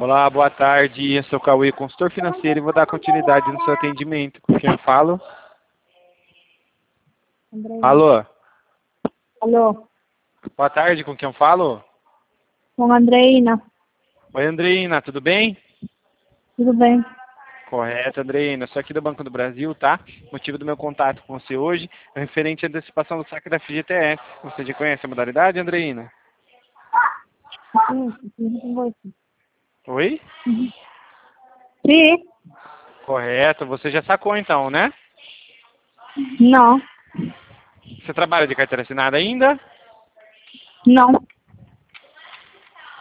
Olá, boa tarde. Eu sou o Cauê, consultor financeiro, e vou dar continuidade no seu atendimento. Com quem eu falo? Andreina. Alô? Alô, Boa tarde, com quem eu falo? com a Andreina. Oi, Andreina, tudo bem? Tudo bem? Correto, Andreina. Sou aqui do Banco do Brasil, tá? O motivo do meu contato com você hoje é referente à antecipação do saque da FGTS. Você já conhece a modalidade, Andreina? Sim, com você. Oi? Sim? Correto. Você já sacou então, né? Não. Você trabalha de carteira assinada ainda? Não.